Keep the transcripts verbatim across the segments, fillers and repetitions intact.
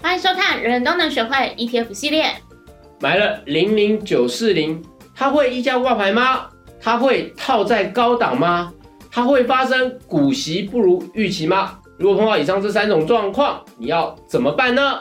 欢迎收看人人都能学会 E T F 系列。 买了零零九四零，它会溢价挂牌吗？它会套在高档吗？它会发生股息不如预期吗？如果碰到以上这三种状况，你要怎么办呢？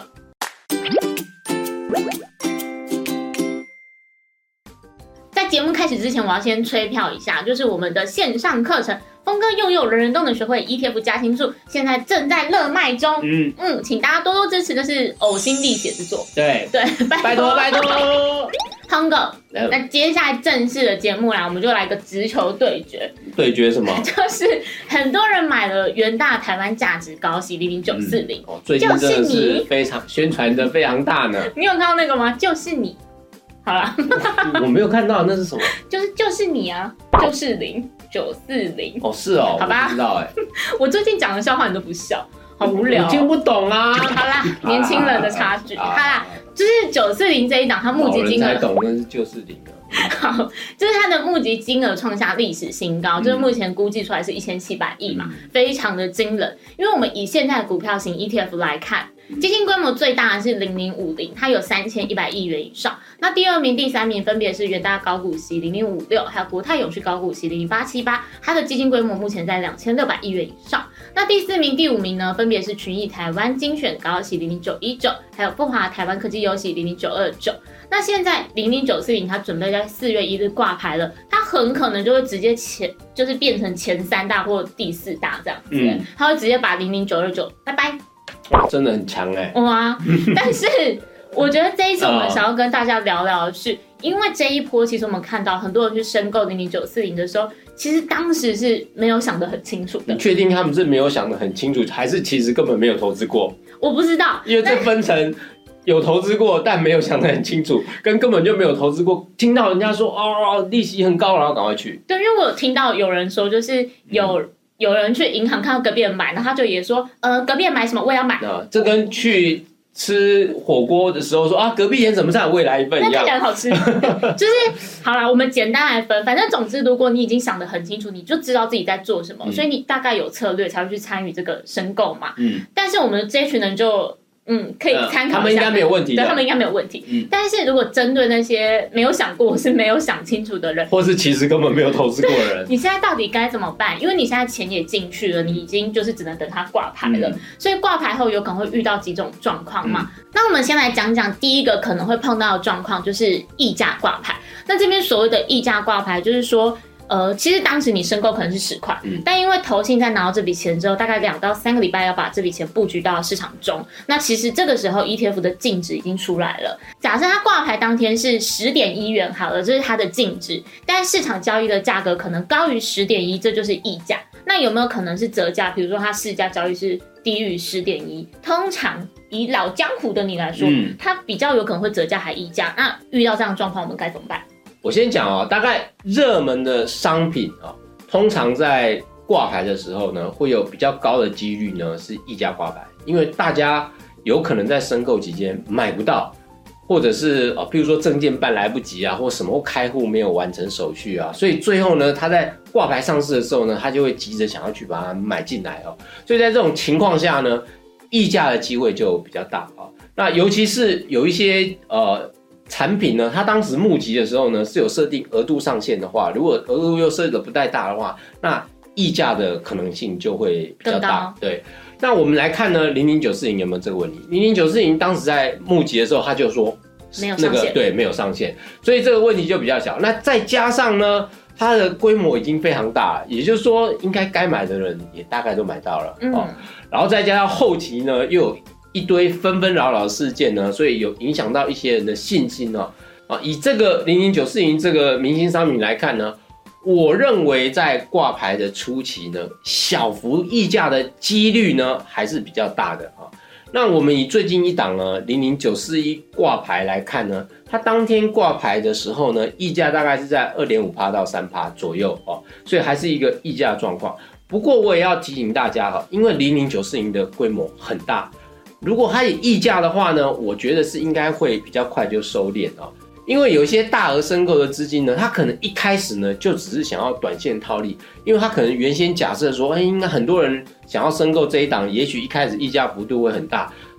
在节目开始之前，我要先吹票一下，就是我们的线上课程峰哥幼幼人人都能学会 E T F 加轻术，现在正在热卖中。嗯嗯，请大家多多支持，这是呕心沥血之作。 对对， 拜托拜托。 峰哥，那接下来正式的节目啦，我们就来个直球对决。 对决什么？ 就是很多人买了元大台湾价值高息零零九四零， 最近真的是非常宣传的非常大呢。 你有看到那个吗？就是你。好啦， 我没有看到那是什么？ 就是就是你啊，就是零九四零。 哦，是哦， 好吧， 我不知道哎。 我最近讲的笑话你都不笑，好无聊、哦， 我听不懂啊。 好啦，年轻人的差距。好啦，就是九四零这一档，它募集金额， 老人才懂那是九四零啊。 好，就是它的募集金额创下历史新高，嗯、就是目前估计出来是一千七百亿嘛，嗯、非常的惊人。因为我们以现在的股票型 E T F 来看。基金规模最大的是零零五零，它有三千一百亿元以上。那第二名、第三名分别是元大高股息零零五六，还有国泰永续高股息零零八七八，它的基金规模目前在两千六百亿元以上。那第四名、第五名呢，分别是群益台湾精选高息零零九一九，还有富华台湾科技优息零零九二九。那现在零零九四零它准备在四月一日挂牌了，它很可能就会直接前就是变成前三大或第四大这样子，嗯、它会直接把零零九二九拜拜。 哇，真的很强哎、欸！ 哇，但是我觉得这一次我们想要跟大家聊聊的是，因为这一波其实我们看到很多人去申购零零九四零的时候，其实当时是没有想得很清楚的。 你确定他们是没有想得很清楚，还是其实根本没有投资过？ 我不知道， 因为这分成有投资过但没有想得很清楚，跟根本就没有投资过。听到人家说哦利息很高，然后赶快去。 对，因为我有听到有人说，就是有。嗯有人去银行看到隔壁人买，然后他就也说，呃，隔壁人买什么我也要买。 啊，这跟去吃火锅的时候说啊，隔壁人怎么上我也来一份一样。 那看起来好吃，就是好啦，我们简单来分，反正总之，如果你已经想得很清楚，你就知道自己在做什么，嗯、所以你大概有策略才会去参与这个申购嘛。嗯。但是我们这一群人就。嗯，可以参考一下、呃， 他们应该没有问题的， 对，他们应该没有问题。嗯，但是如果针对那些没有想过或是没有想清楚的人， 或是其实根本没有投资过的人， 你现在到底该怎么办？因为你现在钱也进去了，你已经就是只能等它挂牌了，嗯、所以挂牌后有可能会遇到几种状况嘛。嗯、那我们先来讲讲第一个可能会碰到的状况，就是溢价挂牌。那这边所谓的溢价挂牌，就是说。呃，其实当时你申购可能是十块，嗯、但因为投信在拿到这笔钱之后，大概两到三个礼拜要把这笔钱布局到市场中。那其实这个时候 E T F 的净值已经出来了。假设它挂牌当天是十点一元好了，这是它的净值，但市场交易的价格可能高于十点一，这就是溢价。那有没有可能是折价？比如说它市价交易是低于十点一，通常以老江湖的你来说，嗯、它比较有可能会折价还溢价。那遇到这样的状况，我们该怎么办？ 我先讲哦，大概热门的商品啊、哦，通常在挂牌的时候呢，会有比较高的几率呢是溢价挂牌，因为大家有可能在申购期间买不到，或者是哦，譬如说证件办来不及啊，或什么或开户没有完成手续啊，所以最后呢，他在挂牌上市的时候呢，他就会急着想要去把它买进来哦，所以在这种情况下呢，溢价的机会就比较大啊、哦。那尤其是有一些呃。产品呢，它当时募集的时候呢是有设定额度上限的话，如果额度又设的不太大的话，那溢价的可能性就会比较大。对，那我们来看呢，零零九四零有没有这个问题？零零九四零当时在募集的时候，他就说没有上限， 那个对，没有上限，所以这个问题就比较小。那再加上呢，它的规模已经非常大了，也就是说，应该该买的人也大概都买到了、嗯哦、然后再加上后期呢又有。一堆纷纷扰扰的事件呢，所以有影响到一些人的信心哦。啊，以这个零零九四零这个明星商品来看呢，我认为在挂牌的初期呢，小幅溢价的几率呢还是比较大的啊。那我们以最近一档呢零零九四一挂牌来看呢，它当天挂牌的时候呢，溢价大概是在 二点五 到 三 趴左右哦，所以还是一个溢价状况。不过我也要提醒大家哈，因为零零九四零的规模很大。如果它也溢价的话呢，我觉得是应该会比较快就收敛哦，因为有一些大额申购的资金呢，它可能一开始呢就只是想要短线套利，因为它可能原先假设说，哎，应该很多人想要申购这一档，也许一开始溢价幅度会很大，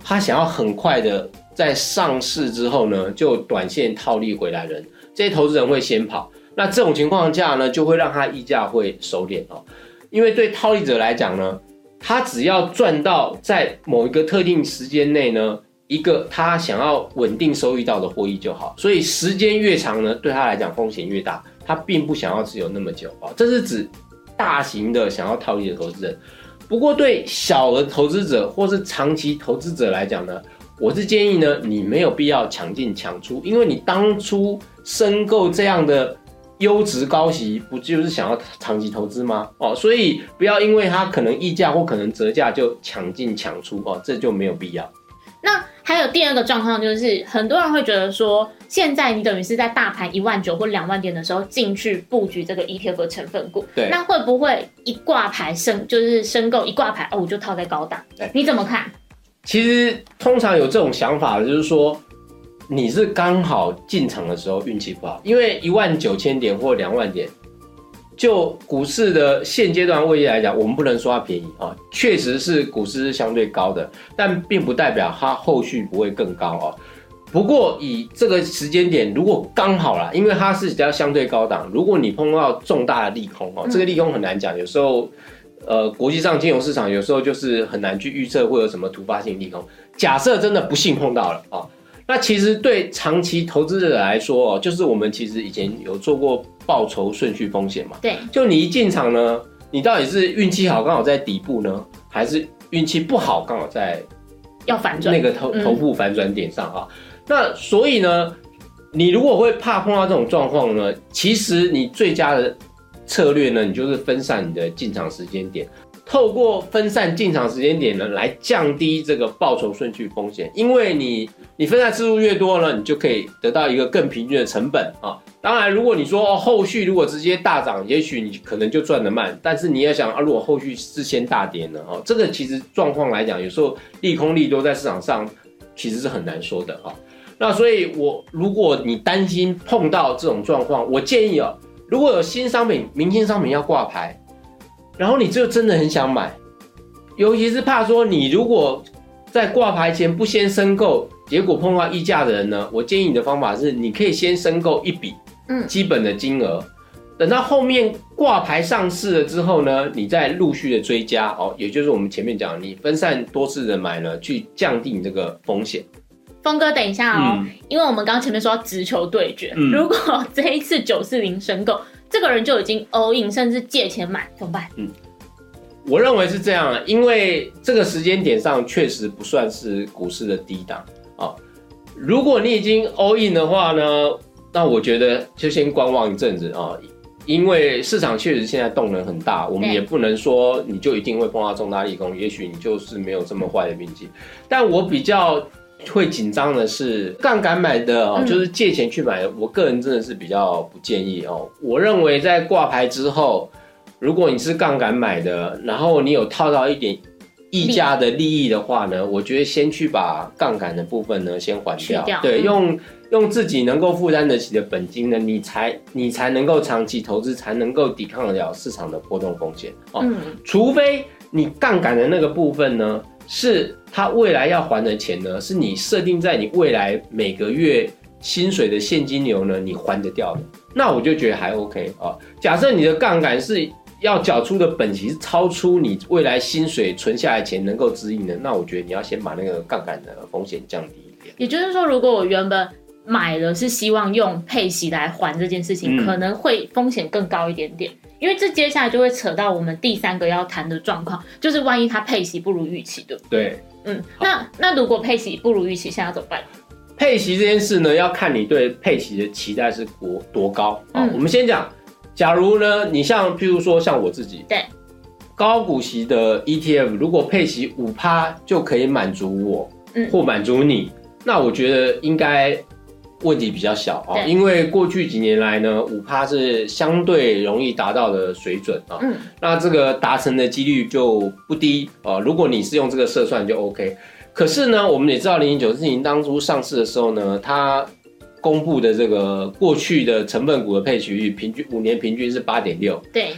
他想要很快的在上市之后呢，就短线套利回来人，这些投资人会先跑。那这种情况下呢，就会让他溢价会收敛哦。因为对套利者来讲呢，他只要赚到在某一个特定时间内呢，一个他想要稳定收益到的获益就好。所以时间越长呢，对他来讲风险越大，他并不想要持有那么久啊。这是指大型的想要套利的投资人。不过对小额投资者或是长期投资者来讲呢，我是建议呢，你没有必要抢进抢出，因为你当初申购这样的优质高息，不就是想要长期投资吗？哦，所以不要因为它可能溢价或可能折价就抢进抢出哦，这就没有必要。 那还有第二个状况就是，很多人会觉得说，现在你等于是在大盘一万九或两万点的时候进去布局这个 E T F 的成分股， 对， 那会不会一挂牌申就是申购一挂牌哦，我就套在高档？你怎么看？ 其实通常有这种想法的，就是说你是刚好进场的时候运气不好，因为一万九千点或两万点，就股市的现阶段位置来讲，我们不能说它便宜啊，确实是股市是相对高的，但并不代表它后续不会更高啊。不过以这个时间点，如果刚好啦，因为它是比较相对高档，如果你碰到重大的利空哦，这个利空很难讲，有时候。呃，国际上金融市场有时候就是很难去预测会有什么突发性利空。假设真的不幸碰到了啊、哦，那其实对长期投资者来说哦，就是我们其实以前有做过报酬顺序风险嘛。 对， 就你一进场呢，你到底是运气好刚好在底部呢，还是运气不好刚好在要反转那个头头部反转点上啊？嗯、那所以呢，你如果会怕碰到这种状况呢，其实你最佳的策略呢，你就是分散你的进场时间点，透过分散进场时间点呢，来降低这个报酬顺序风险。因为你你分散次数越多呢，你就可以得到一个更平均的成本啊。当然，如果你说、哦、后续如果直接大涨，也许你可能就赚得慢，但是你要想啊，如果后续是先大跌呢，哦，这个其实状况来讲，有时候利空利多在市场上其实是很难说的啊。那所以我如果你担心碰到这种状况，我建议哦。如果有新商品、明星商品要挂牌，然后你就真的很想买，尤其是怕说你如果在挂牌前不先申购，结果碰到溢价的人呢，我建议你的方法是，你可以先申购一笔基本的金额，嗯、等到后面挂牌上市了之后呢，你再陆续的追加哦，也就是我们前面讲，你分散多次的买呢，去降低你这个风险。 峰哥，等一下哦，嗯、因为我们刚刚前面说到直球对决，嗯、如果这一次九四零申购，这个人就已经 all in， 甚至借钱买，怎么办？嗯， 我认为是这样，因为这个时间点上确实不算是股市的低档啊。如果你已经 all in 的话呢，那我觉得就先观望一阵子啊，因为市场确实现在动能很大，我们也不能说你就一定会碰到重大利空，也许你就是没有这么坏的运气。但我比较会紧张的是杠杆买的哦，嗯、就是借钱去买的，我个人真的是比较不建议哦。我认为在挂牌之后，如果你是杠杆买的，然后你有套到一点溢价的利益的话呢，我觉得先去把杠杆的部分呢先还掉，掉对，嗯、用用自己能够负担得起的本金呢，你才你才能够长期投资，才能够抵抗得了市场的波动风险哦。嗯、除非你杠杆的那个部分呢，是他未来要还的钱呢，是你设定在你未来每个月薪水的现金流呢，你还得掉的，那我就觉得还 OK 啊。假设你的杠杆是要缴出的本息是超出你未来薪水存下来钱能够支应的，那我觉得你要先把那个杠杆的风险降低一点。 也就是说，如果我原本买了是希望用配息来还这件事情，嗯、可能会风险更高一点点。因为这接下来就会扯到我们第三个要谈的状况，就是万一它配息不如预期，对不对？ 对， 嗯，那那如果配息不如预期，现在要怎么办？ 配息这件事呢，要看你对配息的期待是多多高。嗯、我们先讲，假如呢，你像譬如说像我自己， 对，高股息的 E T F， 如果配息 百分之五 就可以满足我，嗯、或满足你，那我觉得应该问题比较小啊，因为过去几年来呢 ，百分之五 是相对容易达到的水准啊。嗯，那这个达成的几率就不低啊。如果你是用这个测算就 OK。可是呢，我们也知道零零九四零当初上市的时候呢，它公布的这个过去的成分股的配息率，平均五年平均是 八点六。 对。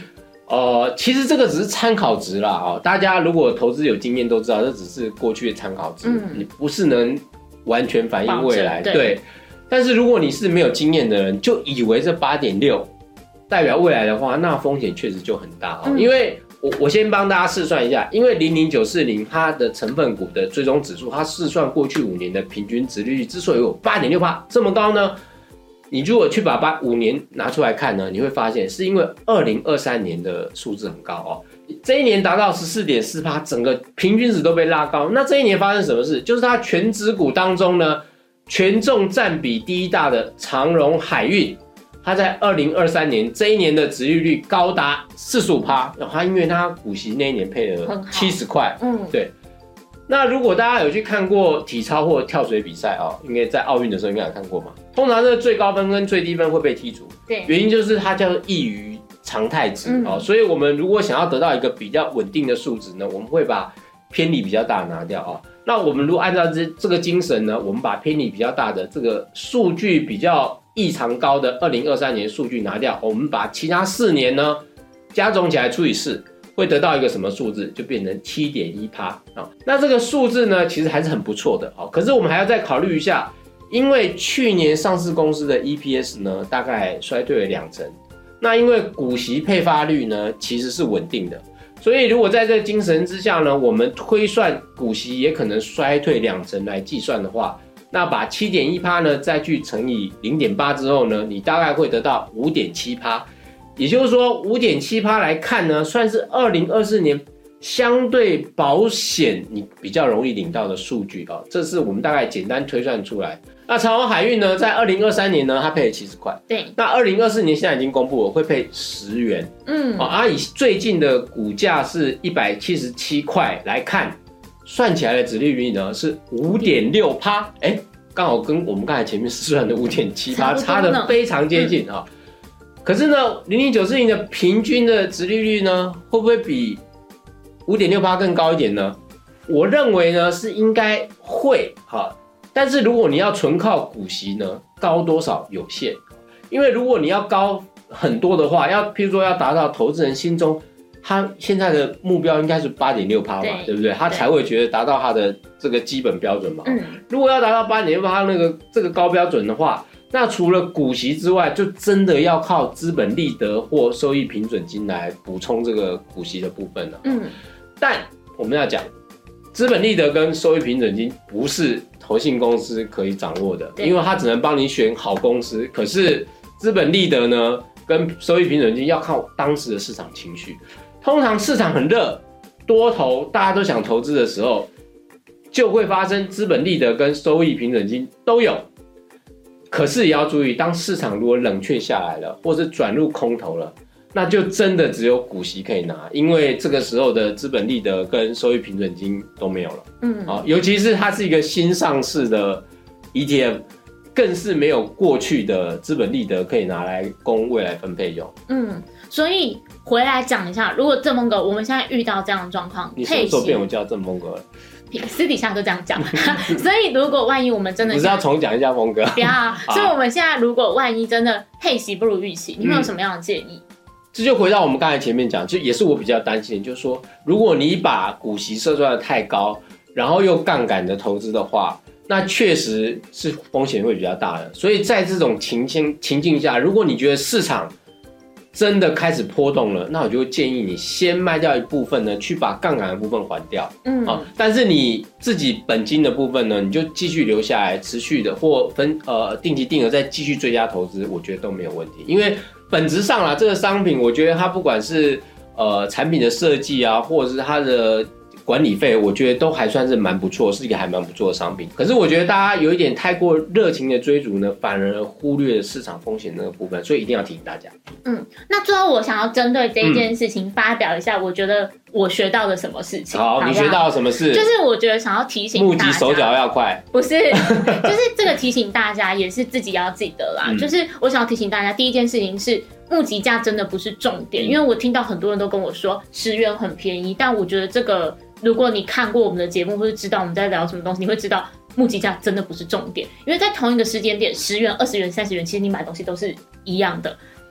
呃，其实这个只是参考值啦，哦，大家如果投资有经验都知道，这只是过去的参考值，嗯、你不是能完全反映未来，对。对，但是如果你是没有经验的人，就以为这 八点六 代表未来的话，那风险确实就很大哦。嗯、因为我我先帮大家试算一下，因为零零九四零它的成分股的追踪指数，它试算过去五年的平均殖利率之所以有 八点六 这么高呢，你如果去把八五年拿出来看呢，你会发现是因为二零二三年的数字很高哦，这一年达到 十四点四 整个平均值都被拉高。那这一年发生什么事？就是它全指股当中呢，权重占比第一大的长荣海运，它在二零二三年这一年的殖利率高达 百分之四十五， 它因为它股息那一年配了七十块，嗯，对。那如果大家有去看过体操或跳水比赛哦，应该在奥运的时候应该有看过嘛。通常这个最高分跟最低分会被剔除，对，原因就是它叫做异于常态值、嗯、哦。所以我们如果想要得到一个比较稳定的数值呢，我们会把偏离比较大的拿掉哦。那我们如果按照这这个精神呢，我们把偏离比较大的这个数据比较异常高的二零二三年数据拿掉，我们把其他四年呢加总起来除以四。会得到一个什么数字，就变成 七点一 哦。那这个数字呢其实还是很不错的哦。可是我们还要再考虑一下，因为去年上市公司的 E P S 呢大概衰退了两成，那因为股息配发率呢其实是稳定的，所以如果在这个精神之下呢，我们推算股息也可能衰退两成来计算的话，那把 七点一 呢再去乘以 零点八 之后呢，你大概会得到 五点七。也就是说 五点七 来看呢，算是二零二四年相对保险你比较容易领到的数据哦。这是我们大概简单推算出来。那长荣海运呢，在二零二三年呢，它配了七十块。对。那二零二四年现在已经公布了，会配十元。嗯。啊，以最近的股价是一百七十七块来看，算起来的殖利率呢是 五点六。哎，刚好跟我们刚才前面试算的 五点七 差得非常接近啊。嗯，可是呢，零零九四零的平均的殖利率呢，会不会比 五点六 更高一点呢？我认为呢是应该会哈，但是如果你要纯靠股息呢，高多少有限，因为如果你要高很多的话，要譬如说要达到投资人心中他现在的目标应该是 八点六 嘛， 对, 对不对？他才会觉得达到他的这个基本标准嘛。嗯，如果要达到 八点六 那个这个高标准的话，那除了股息之外，就真的要靠资本利得或收益平准金来补充这个股息的部分了。嗯，但我们要讲，资本利得跟收益平准金不是投信公司可以掌握的，因为它只能帮你选好公司。可是资本利得呢，跟收益平准金要靠当时的市场情绪。通常市场很热，多头大家都想投资的时候，就会发生资本利得跟收益平准金都有。可是也要注意，当市场如果冷却下来了，或是转入空头了，那就真的只有股息可以拿，因为这个时候的资本利得跟收益平准金都没有了。嗯，啊，尤其是它是一个新上市的 E T F， 更是没有过去的资本利得可以拿来供未来分配用。嗯， 所以回来讲一下，如果正风格我们现在遇到这样的状况， 你什么时候变我叫正风格了？ 私底下都这样讲，所以如果万一我们真的不是要重讲一下风格， 不要、啊。所以我们现在如果万一真的配息不如预期，你会有什么样的建议？嗯， 这就回到我们刚才前面讲，就也是我比较担心的，就是说，如果你把股息设出来的太高，然后又杠杆的投资的话，那确实是风险会比较大的。所以在这种情境情境下，如果你觉得市场真的开始波动了，那我就会建议你先卖掉一部分呢，去把杠杆的部分还掉。嗯，啊，但是你自己本金的部分呢，你就继续留下来，持续的或分呃定期定额再继续追加投资，我觉得都没有问题。因为本质上啦，这个商品我觉得它不管是呃产品的设计啊，或者是它的管理费，我觉得都还算是蛮不错，是一个还蛮不错的商品。可是我觉得大家有一点太过热情的追逐呢，反而忽略了市场风险那个部分，所以一定要提醒大家。 嗯，那最后我想要针对这一件事情发表一下，我觉得我学到了什么事情。 好，好，你学到了什么事？ 就是我觉得想要提醒大家， 目击手脚要快， 不是，就是这个提醒大家也是自己要记得啦。嗯，就是我想要提醒大家，第一件事情是募集价真的不是重点，因为我听到很多人都跟我说十元很便宜，但我觉得这个如果你看过我们的节目或者知道我们在聊什么东西，你会知道募集价真的不是重点，因为在同一个时间点，十元、二十元、三十元，其实你买东西都是一样的。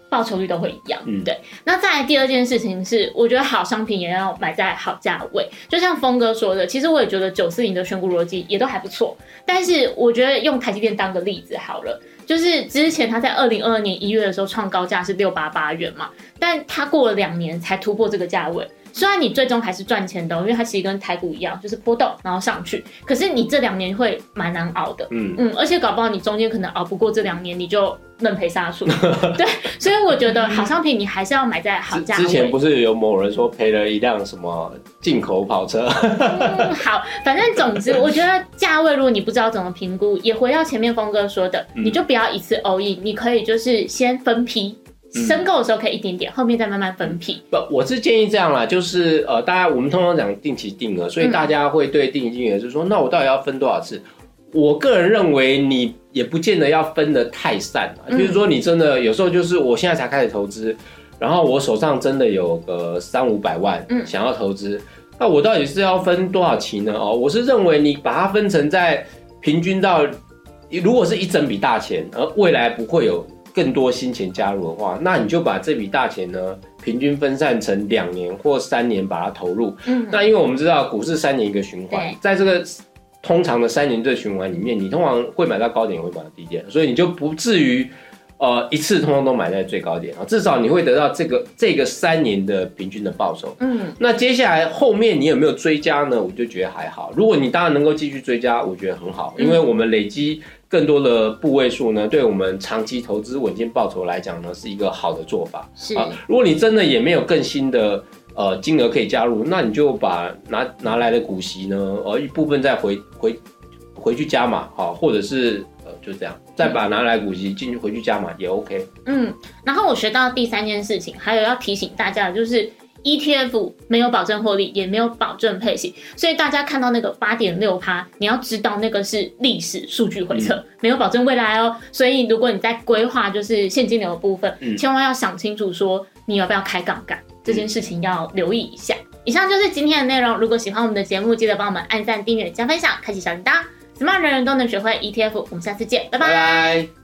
报酬率都会一样。 嗯， 对。那再来第二件事情是，我觉得好商品也要买在好价位。就像峰哥说的，其实我也觉得九四零的选股逻辑也都还不错，但是我觉得用台积电当个例子好了。就是之前他在二零二二年一月的时候创高价是六百八十八元嘛，但他过了两年才突破这个价位。虽然你最终还是赚钱的，因为它其实跟台股一样，就是波动然后上去，可是你这两年会蛮难熬的。嗯嗯，而且搞不好你中间可能熬不过这两年，你就认赔杀出。对，所以我觉得好商品你还是要买在好价位。 之前不是有某人说赔了一辆什么进口跑车？ 嗯，好，反正总之我觉得价位如果你不知道怎么评估，也回到前面峰哥说的，嗯、你就不要一次 all in， 你可以就是先分批。申购的时候可以一点点，后面再慢慢分批。 不，我是建议这样啦，就是呃，大家我们通常讲定期定额，所以大家会对定期定额就是说，嗯、那我到底要分多少次？我个人认为你也不见得要分得太散啊，嗯、就是说你真的有时候就是我现在才开始投资，然后我手上真的有个三五百万想要投资，嗯、那我到底是要分多少期呢？哦，我是认为你把它分成在平均到，如果是一整笔大钱，而未来不会有更多新钱加入的话，那你就把这笔大钱呢平均分散成两年或三年把它投入。嗯，那因为我们知道股市三年一个循环，在这个通常的三年这个循环里面，你通常会买到高点，也会买到低点，所以你就不至于呃一次通通都买在最高点，至少你会得到这个这个三年的平均的报酬。嗯，那接下来后面你有没有追加呢？我就觉得还好。如果你当然能够继续追加，我觉得很好，因为我们累积更多的部位数呢，对我们长期投资稳健报酬来讲呢，是一个好的做法。 是啊，如果你真的也没有更新的呃金额可以加入，那你就把拿拿来的股息呢，呃一部分再回回回去加码，好，或者是呃就这样，再把拿来股息进去回去加码也 OK。 嗯，然后我学到第三件事情，还有要提醒大家的就是。E T F 没有保证获利，也没有保证配息，所以大家看到那个 百分之八点六， 你要知道那个是历史数据回测，嗯、没有保证未来哦。所以如果你在规划就是现金流的部分，嗯、千万要想清楚说你要不要开杠杆，这件事情要留意一下。以上就是今天的内容，如果喜欢我们的节目，记得帮我们按赞、订阅、加分享，开启小铃铛， Smart 人人都能学会 E T F。我们下次见，拜拜。 拜拜。